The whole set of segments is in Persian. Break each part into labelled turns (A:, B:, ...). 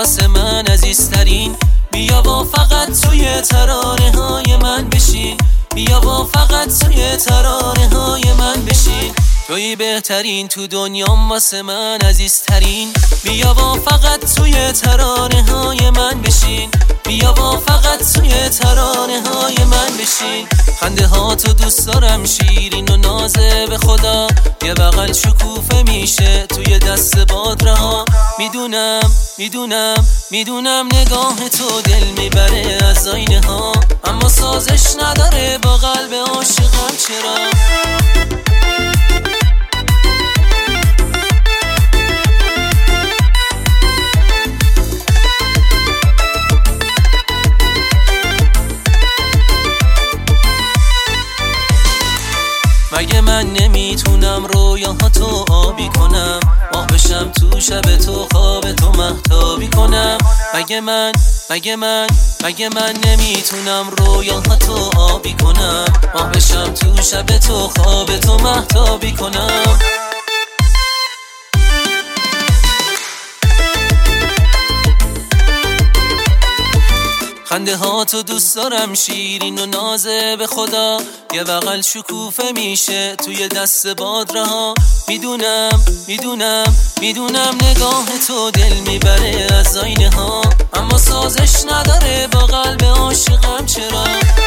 A: واسه من عزیزترین. بیا با فقط توی ترانه های من بشین، بیا با فقط توی ترانه های من بشین. توی بهترین تو دنیام واسه من عزیزترین. بیا با فقط توی ترانه های من بشین، بیا با فقط توی ترانه های من بشین. خنده ها تو دوست دارم شیرین و نازه به خدا، یه بغل شکوفه میشه توی دست باد رها. میدونم میدونم میدونم نگاه تو دل میبره از آینه ها، اما سازش نداره با قلب عاشقم چرا. مگه من نمیتونم رویاهاتو آبی کنم، ماه بشم تو شب تو خواب تو مهتابی کنم. مگه من نمیتونم رویاهاتو آبی کنم، ماه بشم تو شب تو خواب تو مهتابی کنم. خنده ها تو دوست دارم شیرین و نازه به خدا، یه بغل شکوفه میشه توی دست باد رها. میدونم میدونم میدونم نگاه تو دل میبره از آینه ها، اما سازش نداره با قلب عاشقم چرا.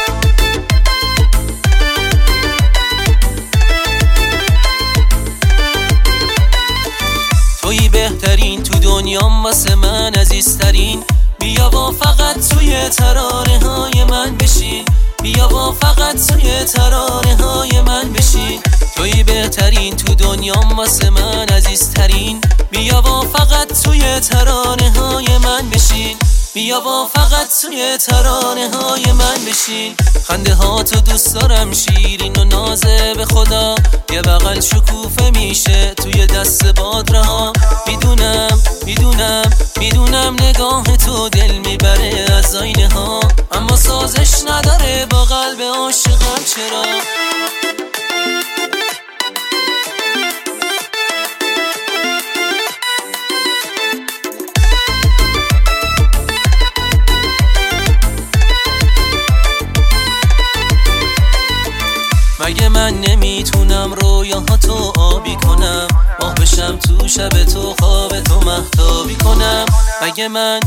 A: توی بهترین تو دنیام واسه من عزیزترین. بیا با فقط توی ترانه های من بشین، بیا با فقط توی ترانه های من بشین. توی بهترین تو دنیام واسه من عزیزترین. بیا با فقط توی ترانه های من بشین، بیا با فقط توی ترانه های من بشین. خنده ها تو دوست دارم شیرین و نازه به خدا، یه بغل شکوفه میشه توی دست باد رها. میدونم میدونم میدونم نگاه تو دل میبره از آینه ها، اما سازش نداره با قلب عاشقم چرا. مگه من نمیتونم رویاهاتو آبی کنم، ماه بشم تو شب تو خواب تو مهتابی کنم. مگه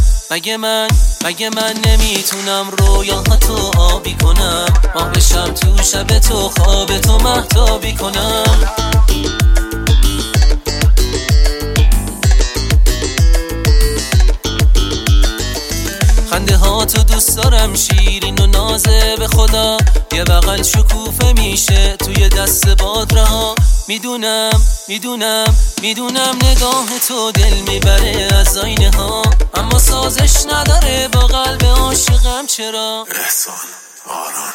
A: من نمیتونم رویاهاتو آبی کنم، ماه بشم تو شب تو خواب تو مهتابی کنم. خنده ها تو دوست دارم شیرین و نازه به خدا، یه بغل شکوفه میشه توی دست باد رها. میدونم میدونم میدونم نگاه تو دل میبره از آینه ها، اما سازش نداره با قلب عاشقم چرا.
B: احسان آران